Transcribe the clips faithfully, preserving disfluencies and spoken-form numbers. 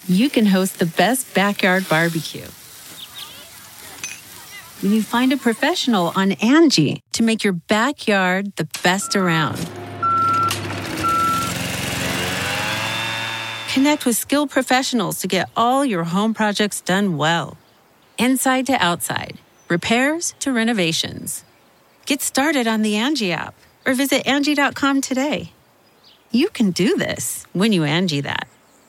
you can host the best backyard barbecue. When you find a professional on Angie to make your backyard the best around. Connect with skilled professionals to get all your home projects done well. Inside to outside, repairs to renovations. Get started on the Angie app or visit Angie dot com today. You can do this when you Angie that.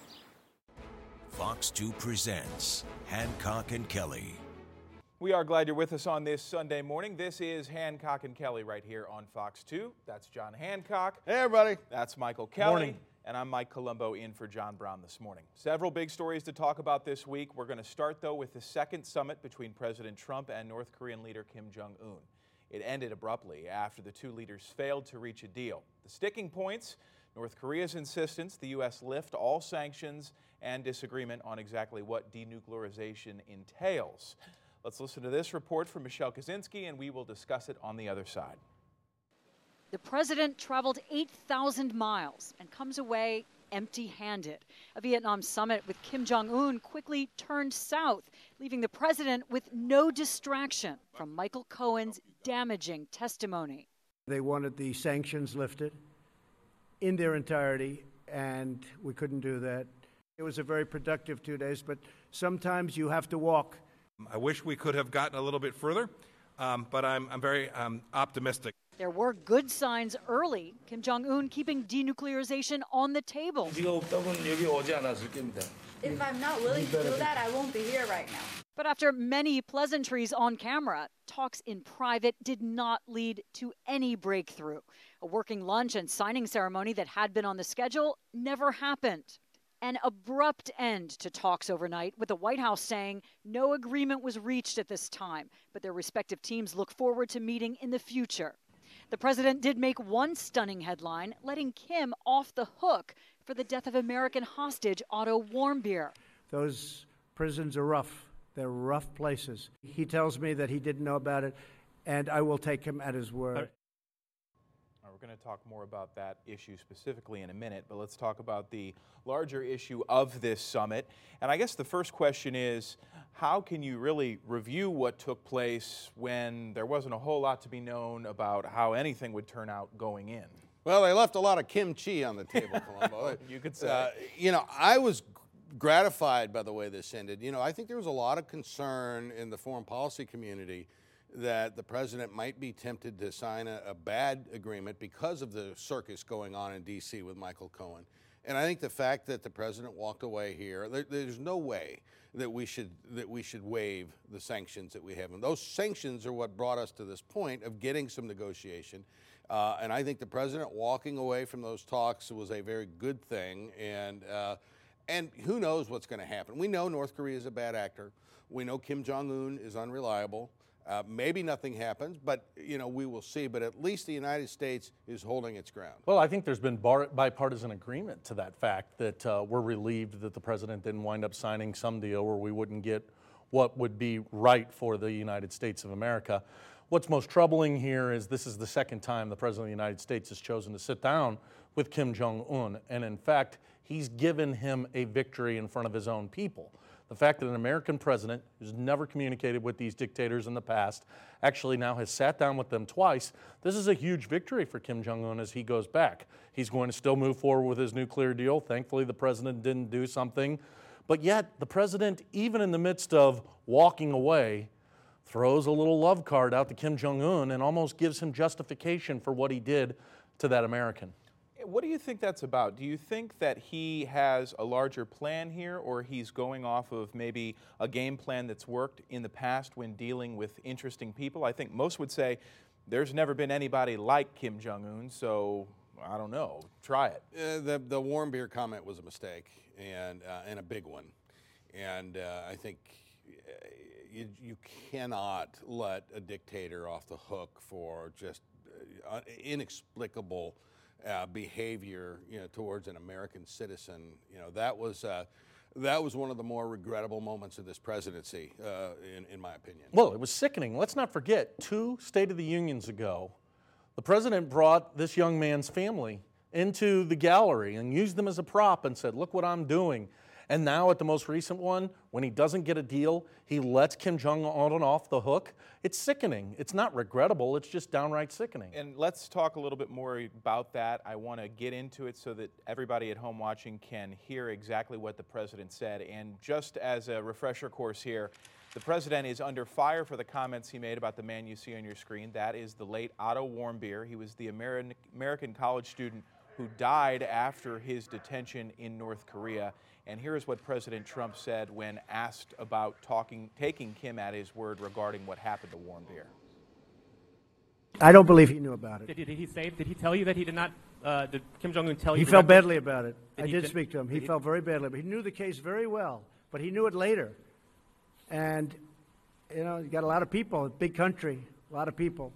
Fox two presents Hancock and Kelly. We are glad you're with us on this Sunday morning. This is Hancock and Kelly right here on Fox two. That's John Hancock. Hey, everybody. That's Michael Kelly. Morning. And I'm Mike Colombo in for John Brown this morning. Several big stories to talk about this week. We're going to start, though, with the second summit between President Trump and North Korean leader Kim Jong-un. It ended abruptly after the two leaders failed to reach a deal. The sticking points: North Korea's insistence the U S lift all sanctions and disagreement on exactly what denuclearization entails. Let's listen to this report from Michelle Kaczynski, and we will discuss it on the other side. The president traveled eight thousand miles and comes away empty-handed. A Vietnam summit with Kim Jong-un quickly turned south, leaving the president with no distraction from Michael Cohen's damaging testimony. They wanted the sanctions lifted in their entirety, and we couldn't do that. It was a very productive two days, but sometimes you have to walk. I wish we could have gotten a little bit further, um, but I'm, I'm very um, optimistic. There were good signs early. Kim Jong-un keeping denuclearization on the table. If I'm not willing to do that, I won't be here right now. But after many pleasantries on camera, talks in private did not lead to any breakthrough. A working lunch and signing ceremony that had been on the schedule never happened. An abrupt end to talks overnight, with the White House saying no agreement was reached at this time, but their respective teams look forward to meeting in the future. The president did make one stunning headline, letting Kim off the hook for the death of American hostage Otto Warmbier. Those prisons are rough. They're rough places. He tells me that he didn't know about it, and I will take him at his word. We're going to talk more about that issue specifically in a minute, but let's talk about the larger issue of this summit. And I guess the first question is, how can you really review what took place when there wasn't a whole lot to be known about how anything would turn out going in? Well, they left a lot of kimchi on the table, Colombo. You could say. Uh, you know, I was gratified by the way this ended. You know, I think there was a lot of concern in the foreign policy community that the president might be tempted to sign a, a bad agreement because of the circus going on in D C with Michael Cohen. And I think the fact that the president walked away here, there, there's no way that we should that we should waive the sanctions that we have. And those sanctions are what brought us to this point of getting some negotiation. Uh, and I think the president walking away from those talks was a very good thing. And uh, and who knows what's going to happen? We know North Korea is a bad actor. We know Kim Jong-un is unreliable. Uh, maybe nothing happens, but you know we will see. But at least the United States is holding its ground. Well, I think there's been bar- bipartisan agreement to that fact that uh, we're relieved that the president didn't wind up signing some deal where we wouldn't get what would be right for the United States of America. What's most troubling here is this is the second time the president of the United States has chosen to sit down with Kim Jong-un, and in fact, he's given him a victory in front of his own people. The fact that an American president who's never communicated with these dictators in the past actually now has sat down with them twice, this is a huge victory for Kim Jong-un as he goes back. He's going to still move forward with his nuclear deal. Thankfully, the president didn't do something. But yet, the president, even in the midst of walking away, throws a little love card out to Kim Jong-un and almost gives him justification for what he did to that American. What do you think that's about? Do you think that he has a larger plan here, or he's going off of maybe a game plan that's worked in the past when dealing with interesting people? I think most would say there's never been anybody like Kim Jong-un, so I don't know. Try it. Uh, the the Warmbier comment was a mistake, and uh, and a big one. And uh, I think you you cannot let a dictator off the hook for just uh, inexplicable Uh, behavior, you know, towards an American citizen. You know, that was uh, that was one of the more regrettable moments of this presidency, uh, in, in my opinion. Well, it was sickening. Let's not forget, two State of the Unions ago, the president brought this young man's family into the gallery and used them as a prop and said, look what I'm doing. And now at the most recent one, when he doesn't get a deal, he lets Kim Jong-un off the hook. It's sickening. It's not regrettable. It's just downright sickening. And let's talk a little bit more about that. I want to get into it so that everybody at home watching can hear exactly what the president said. And just as a refresher course here, the president is under fire for the comments he made about the man you see on your screen. That is the late Otto Warmbier. He was the American, American college student who died after his detention in North Korea. And here's what President Trump said when asked about talking, taking Kim at his word regarding what happened to Warmbier. I don't believe he knew about it. Did, did he say? Did he tell you that he did not? Uh, did Kim Jong-un tell you? He felt badly about it. I did did, speak to him. He, he felt very badly, but he knew the case very well. But he knew it later. And you know, you got a lot of people, a big country, a lot of people,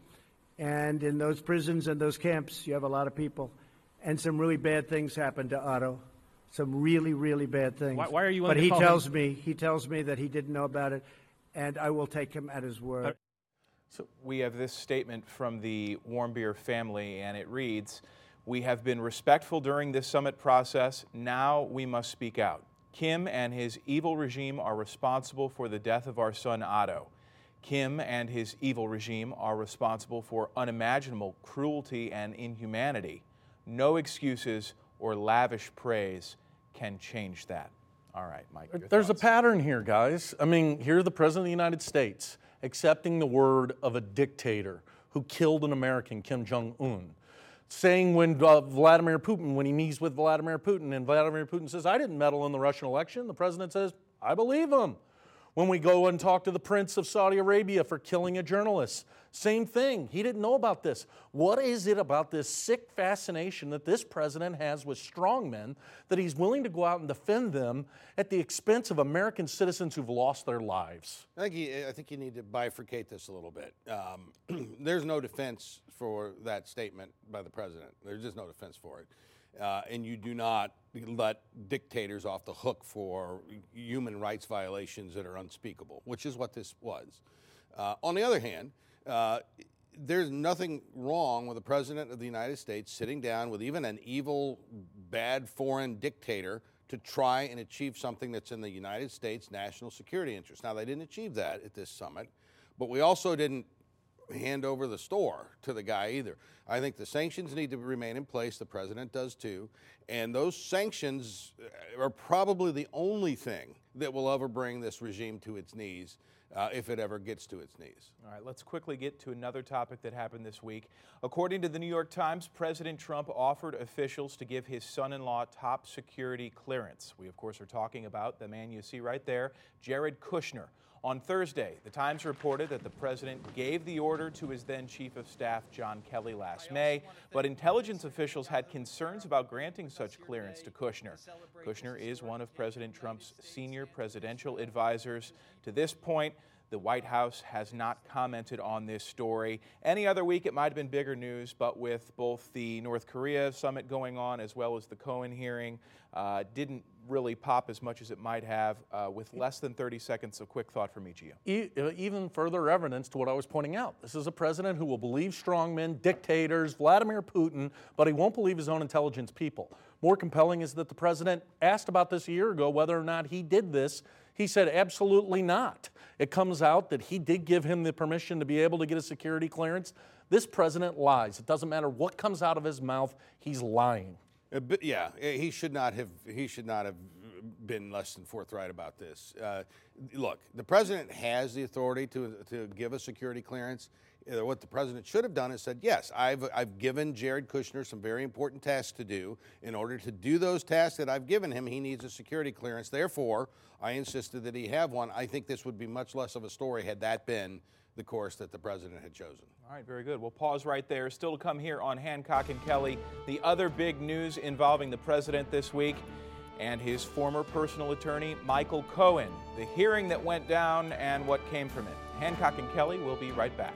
and in those prisons and those camps, you have a lot of people, and some really bad things happened to Otto. Some really, really bad things. Why, why are you? But to he call tells him? me, he tells me that he didn't know about it, and I will take him at his word. So we have this statement from the Warmbier family, and it reads, "We have been respectful during this summit process. Now we must speak out. Kim and his evil regime are responsible for the death of our son Otto. Kim and his evil regime are responsible for unimaginable cruelty and inhumanity. No excuses or lavish praise can change that." All right, Mike. There's thoughts. a pattern here, guys. I mean, here's the President of the United States accepting the word of a dictator who killed an American, Kim Jong-un. Saying when uh, Vladimir Putin, when he meets with Vladimir Putin, and Vladimir Putin says, "I didn't meddle in the Russian election," the president says, "I believe him." When we go and talk to the Prince of Saudi Arabia for killing a journalist, same thing. He didn't know about this. What is it about this sick fascination that this president has with strongmen that he's willing to go out and defend them at the expense of American citizens who've lost their lives? I think you, I think you need to bifurcate this a little bit. Um, there's no defense for that statement by the president. There's just no defense for it. Uh, and you do not let dictators off the hook for human rights violations that are unspeakable, which is what this was. Uh, on the other hand, uh, there's nothing wrong with the president of the United States sitting down with even an evil, bad foreign dictator to try and achieve something that's in the United States' national security interest. Now, they didn't achieve that at this summit, but we also didn't hand over the store to the guy either. I think the sanctions need to remain in place. The president does too. And those sanctions are probably the only thing that will ever bring this regime to its knees, uh, if it ever gets to its knees. All right, let's quickly get to another topic that happened this week. According to the New York Times, President Trump offered officials to give his son-in-law top security clearance. We, of course, are talking about the man you see right there, Jared Kushner. On Thursday, the Times reported that the president gave the order to his then chief of staff, John Kelly, last May, but intelligence officials had concerns about granting such clearance to Kushner. Kushner is one of President Trump's senior presidential advisors. To this point, the White House has not commented on this story. Any other week, it might have been bigger news, but with both the North Korea summit going on as well as the Cohen hearing, uh, didn't really pop as much as it might have. Uh, with less than thirty seconds of quick thought from each of you. Even further evidence to what I was pointing out. This is a president who will believe strongmen, dictators, Vladimir Putin, but he won't believe his own intelligence people. More compelling is that the president asked about this a year ago whether or not he did this. He said absolutely not. It comes out that he did give him the permission to be able to get a security clearance. This president lies. It doesn't matter what comes out of his mouth, he's lying. Uh, but yeah, he should not have. He should not have been less than forthright about this. Uh, look, the president has the authority to to give a security clearance. Uh, what the president should have done is said, yes, I've I've given Jared Kushner some very important tasks to do. In order to do those tasks that I've given him, he needs a security clearance. Therefore, I insisted that he have one. I think this would be much less of a story had that been the course that the president had chosen. All right, very good. We'll pause right there. Still to come here on Hancock and Kelly, the other big news involving the president this week and his former personal attorney, Michael Cohen. The hearing that went down and what came from it. Hancock and Kelly will be right back.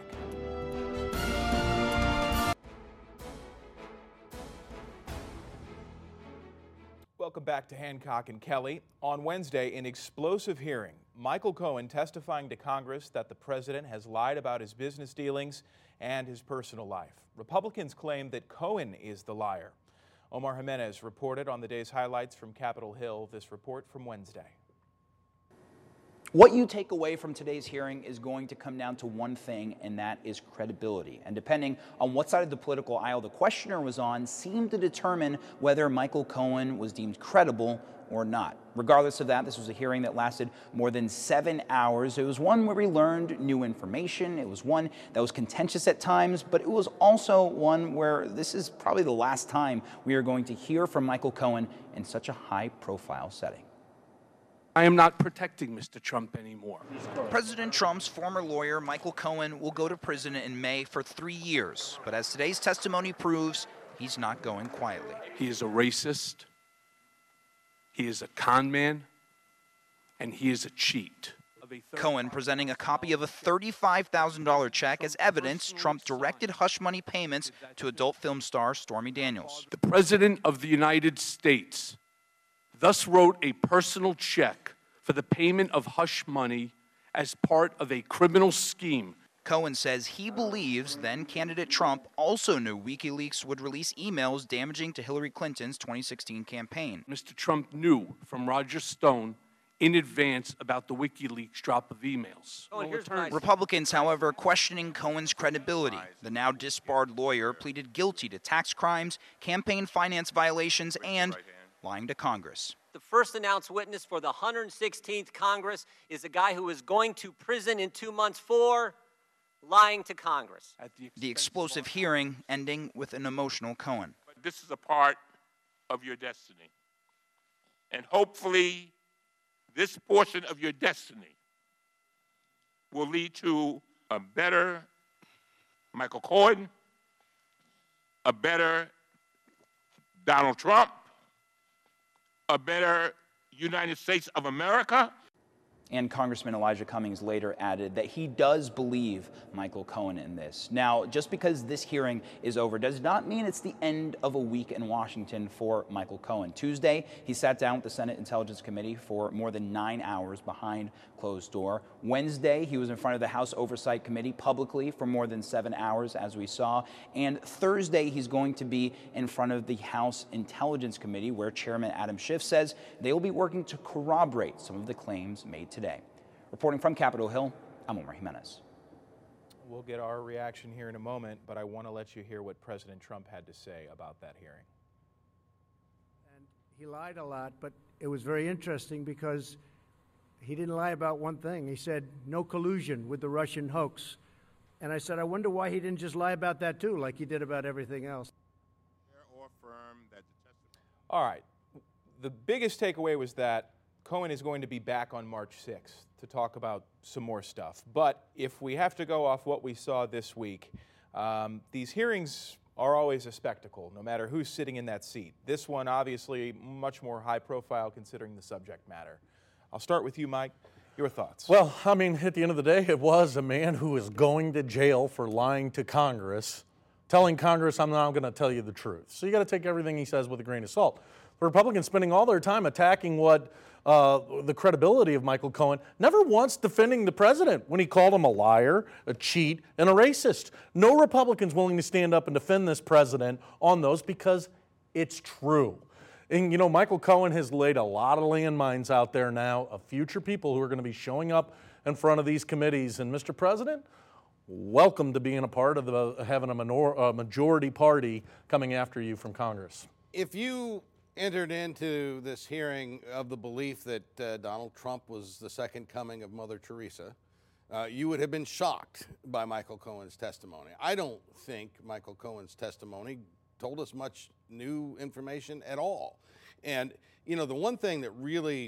Welcome back to Hancock and Kelly. On Wednesday, an explosive hearing. Michael Cohen testifying to Congress that the president has lied about his business dealings and his personal life. Republicans claim that Cohen is the liar. Omar Jimenez reported on the day's highlights from Capitol Hill. This report from Wednesday. What you take away from today's hearing is going to come down to one thing, and that is credibility. And depending on what side of the political aisle the questioner was on, seemed to determine whether Michael Cohen was deemed credible or not. Regardless of that, this was a hearing that lasted more than seven hours. It was one where we learned new information. It was one that was contentious at times, but it was also one where this is probably the last time we are going to hear from Michael Cohen in such a high-profile setting. I am not protecting Mister Trump anymore. President Trump's former lawyer, Michael Cohen, will go to prison in May for three years. But as today's testimony proves, he's not going quietly. He is a racist, he is a con man, and he is a cheat. Cohen presenting a copy of a thirty-five thousand dollars check as evidence Trump directed hush money payments to adult film star Stormy Daniels. The President of the United States thus wrote a personal check for the payment of hush money as part of a criminal scheme. Cohen says he believes then-candidate Trump also knew WikiLeaks would release emails damaging to Hillary Clinton's twenty sixteen campaign. Mister Trump knew from Roger Stone in advance about the WikiLeaks drop of emails. Oh, Republicans, however, questioning Cohen's credibility. The now disbarred lawyer pleaded guilty to tax crimes, campaign finance violations, and lying to Congress. The first announced witness for the one hundred sixteenth Congress is a guy who is going to prison in two months for lying to Congress. The, the explosive hearing ending with an emotional Cohen. This is a part of your destiny. And hopefully, this portion of your destiny will lead to a better Michael Cohen, a better Donald Trump, a better United States of America. And Congressman Elijah Cummings later added that he does believe Michael Cohen in this. Now, just because this hearing is over does not mean it's the end of a week in Washington for Michael Cohen. Tuesday, he sat down with the Senate Intelligence Committee for more than nine hours behind closed door. Wednesday, he was in front of the House Oversight Committee publicly for more than seven hours, as we saw. And Thursday, he's going to be in front of the House Intelligence Committee, where Chairman Adam Schiff says they will be working to corroborate some of the claims made today. Reporting from Capitol Hill, I'm Omar Jimenez. We'll get our reaction here in a moment, but I want to let you hear what President Trump had to say about that hearing. And he lied a lot, but it was very interesting because he didn't lie about one thing. He said no collusion with the Russian hoax. And I said, I wonder why he didn't just lie about that too, like he did about everything else. All right. The biggest takeaway was that Cohen is going to be back on March sixth to talk about some more stuff. But if we have to go off what we saw this week, um, these hearings are always a spectacle, no matter who's sitting in that seat. This one, obviously, much more high profile considering the subject matter. I'll start with you, Mike. Your thoughts? Well, I mean, at the end of the day, it was a man who is going to jail for lying to Congress, telling Congress, I'm now going to tell you the truth. So you got to take everything he says with a grain of salt. The Republicans spending all their time attacking what uh, the credibility of Michael Cohen, never once defending the president when he called him a liar, a cheat, and a racist. No Republicans willing to stand up and defend this president on those because it's true. And, you know, Michael Cohen has laid a lot of landmines out there now of future people who are going to be showing up in front of these committees. And, Mister President, welcome to being a part of the, having a, minor, a majority party coming after you from Congress. If you entered into this hearing of the belief that uh, Donald Trump was the second coming of Mother Teresa, uh, you would have been shocked by Michael Cohen's testimony. I don't think Michael Cohen's testimony told us much new information at all. And, you know, the one thing that really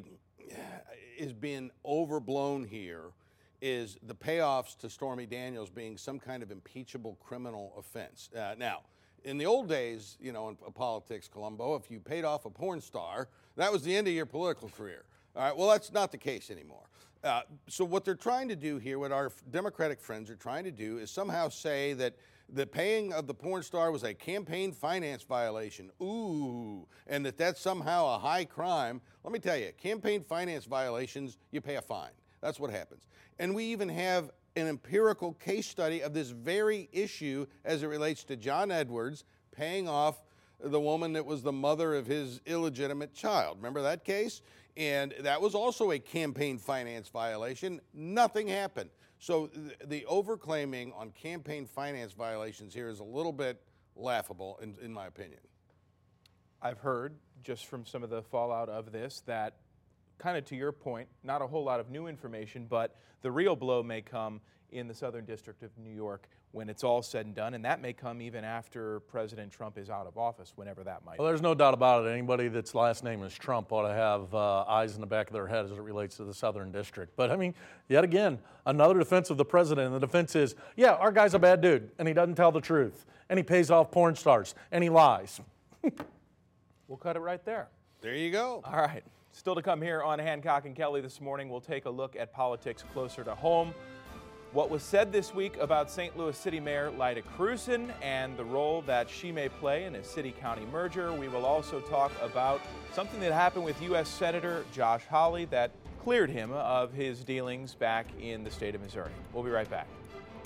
is being overblown here is the payoffs to Stormy Daniels being some kind of impeachable criminal offense. Uh, now, in the old days, you know, in politics, Columbo, if you paid off a porn star, that was the end of your political career. All right, well, that's not the case anymore. Uh, so what they're trying to do here, what our Democratic friends are trying to do, is somehow say that the paying of the porn star was a campaign finance violation. Ooh, and that that's somehow a high crime. Let me tell you, campaign finance violations, you pay a fine. That's what happens. And we even have an empirical case study of this very issue as it relates to John Edwards paying off the woman that was the mother of his illegitimate child. Remember that case? And that was also a campaign finance violation. Nothing happened. So th- the overclaiming on campaign finance violations here is a little bit laughable, in, in my opinion. I've heard, just from some of the fallout of this, that kind of to your point, not a whole lot of new information, but the real blow may come in the Southern District of New York when it's all said and done, and that may come even after President Trump is out of office, whenever that might Well, be. there's no doubt about it. Anybody that's last name is Trump ought to have uh, eyes in the back of their head as it relates to the Southern District. But, I mean, yet again, another defense of the president, and the defense is, yeah, our guy's a bad dude, and he doesn't tell the truth, and he pays off porn stars, and he lies. We'll cut it right there. There you go. All right. Still to come here on Hancock and Kelly this morning, we'll take a look at politics closer to home. What was said this week about Saint Louis City Mayor Lyda Krewson and the role that she may play in a city-county merger. We will also talk about something that happened with U S Senator Josh Hawley that cleared him of his dealings back in the state of Missouri. We'll be right back.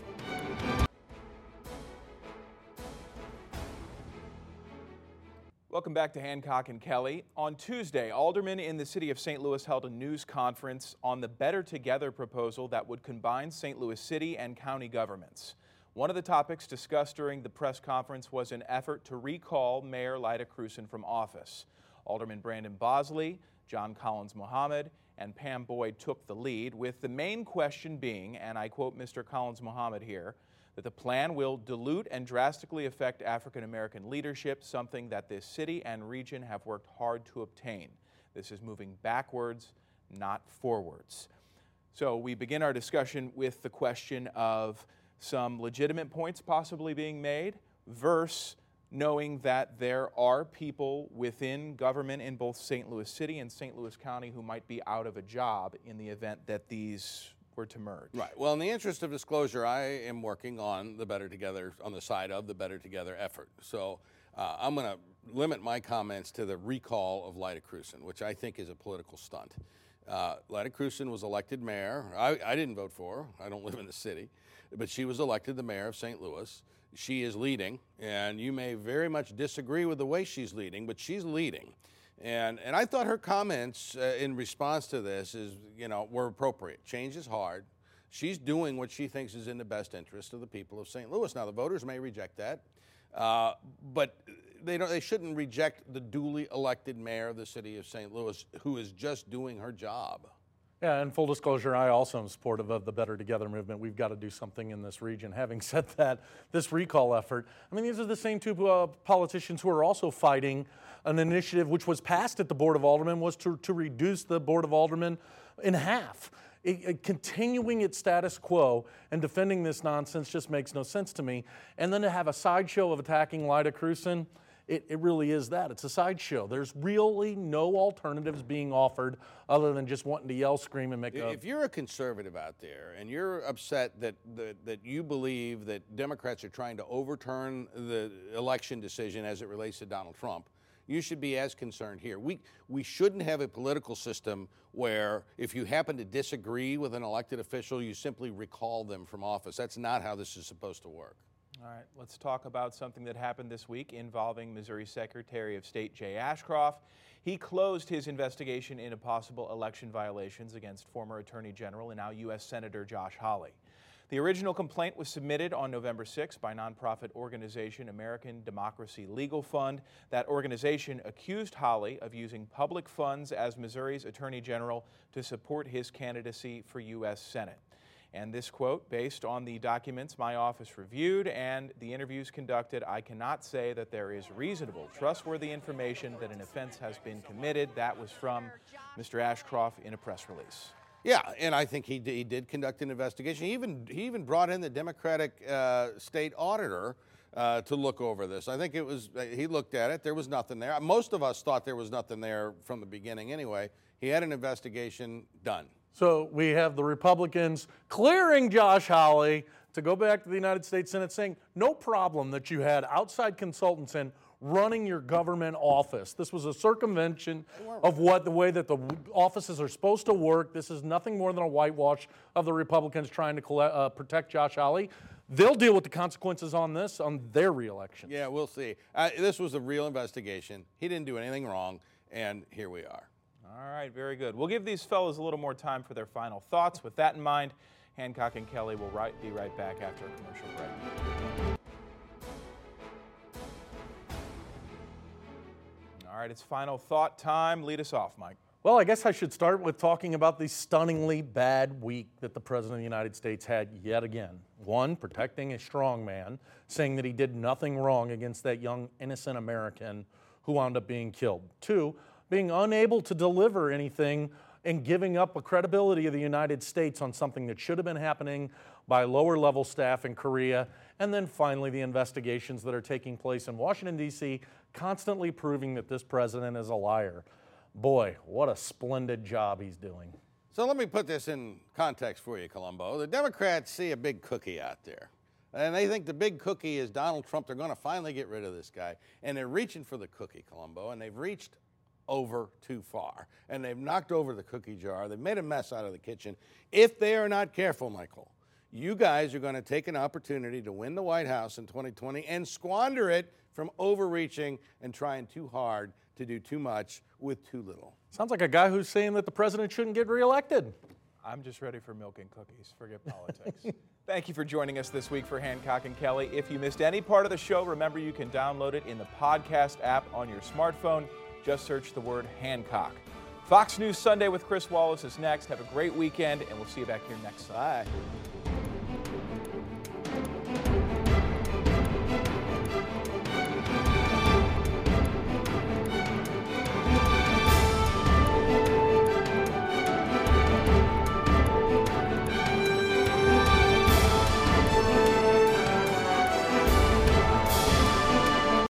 Welcome back to Hancock and Kelly. On Tuesday, aldermen in the city of Saint Louis held a news conference on the Better Together proposal that would combine Saint Louis city and county governments. One of the topics discussed during the press conference was an effort to recall Mayor Lyda Krewson from office. Alderman Brandon Bosley, John Collins Mohammed, and Pam Boyd took the lead, with the main question being, and I quote Mister Collins Mohammed here, that the plan will dilute and drastically affect African American leadership, something that this city and region have worked hard to obtain. This is moving backwards, not forwards. So we begin our discussion with the question of some legitimate points possibly being made versus knowing that there are people within government in both Saint Louis City and Saint Louis County who might be out of a job in the event that these were to merge. Right. Well, in the interest of disclosure, I am working on the Better Together, on the side of the Better Together effort. So uh, I'm going to limit my comments to the recall of Lyda Krewson, which I think is a political stunt. Uh, Lyda Krewson was elected mayor. I, I didn't vote for her. I don't live in the city. But she was elected the mayor of Saint Louis. She is leading, and you may very much disagree with the way she's leading, but she's leading. And and I thought her comments uh, in response to this is, you know, were appropriate. Change is hard. She's doing what she thinks is in the best interest of the people of Saint Louis. Now, the voters may reject that, uh, but they don't. They shouldn't reject the duly elected mayor of the city of Saint Louis, who is just doing her job. Yeah, and full disclosure, I also am supportive of the Better Together movement. We've got to do something in this region. Having said that, this recall effort, I mean, these are the same two uh, politicians who are also fighting an initiative which was passed at the Board of Aldermen, was to, to reduce the Board of Aldermen in half. It, it, continuing its status quo and defending this nonsense just makes no sense to me. And then to have a sideshow of attacking Lyda Krewson, It, it really is that. It's a sideshow. There's really no alternatives being offered other than just wanting to yell, scream, and make a... If you're a conservative out there and you're upset that, that, that you believe that Democrats are trying to overturn the election decision as it relates to Donald Trump, you should be as concerned here. We, we shouldn't have a political system where if you happen to disagree with an elected official, you simply recall them from office. That's not how this is supposed to work. All right, let's talk about something that happened this week involving Missouri Secretary of State Jay Ashcroft. He closed his investigation into possible election violations against former Attorney General and now U S Senator Josh Hawley. The original complaint was submitted on November sixth by nonprofit organization American Democracy Legal Fund. That organization accused Hawley of using public funds as Missouri's Attorney General to support his candidacy for U S Senate. And this quote, based on the documents my office reviewed and the interviews conducted, I cannot say that there is reasonable, trustworthy information that an offense has been committed. That was from Mister Ashcroft in a press release. Yeah, and I think he did, he did conduct an investigation. He even, he even brought in the Democratic uh, state auditor uh, to look over this. I think it was, he looked at it. There was nothing there. Most of us thought there was nothing there from the beginning anyway. He had an investigation done. So we have the Republicans clearing Josh Hawley to go back to the United States Senate saying, no problem that you had outside consultants in running your government office. This was a circumvention of what the way that the offices are supposed to work. This is nothing more than a whitewash of the Republicans trying to collect, uh, protect Josh Hawley. they'll deal with the consequences on this on their reelection. Yeah, we'll see. Uh, this was a real investigation. He didn't do anything wrong, and here we are. All right, very good. We'll give these fellas a little more time for their final thoughts. With that in mind, Hancock and Kelly will right, be right back after a commercial break. All right, it's final thought time. Lead us off, Mike. Well, I guess I should start with talking about the stunningly bad week that the President of the United States had yet again. One, protecting a strong man, saying that he did nothing wrong against that young, innocent American who wound up being killed. Two, being unable to deliver anything and giving up the credibility of the United States on something that should have been happening by lower-level staff in Korea. And then finally, the investigations that are taking place in Washington, D C, constantly proving that this president is a liar. Boy, what a splendid job he's doing. So let me put this in context for you, Colombo. The Democrats see a big cookie out there, and they think the big cookie is Donald Trump. They're going to finally get rid of this guy, and they're reaching for the cookie, Colombo, and they've reached over too far, and they've knocked over the cookie jar. They've made a mess out of the kitchen. If they are not careful, Michael, you guys are going to take an opportunity to win the White House in twenty twenty and squander it from overreaching and trying too hard to do too much with too little. Sounds like a guy who's saying that the president shouldn't get reelected. I'm just ready for milk and cookies. Forget politics. Thank you for joining us this week for Hancock and Kelly. If you missed any part of the show, remember you can download it in the podcast app on your smartphone. Just search the word Hancock. Fox News Sunday with Chris Wallace is next. Have a great weekend, and we'll see you back here next Sunday. Bye.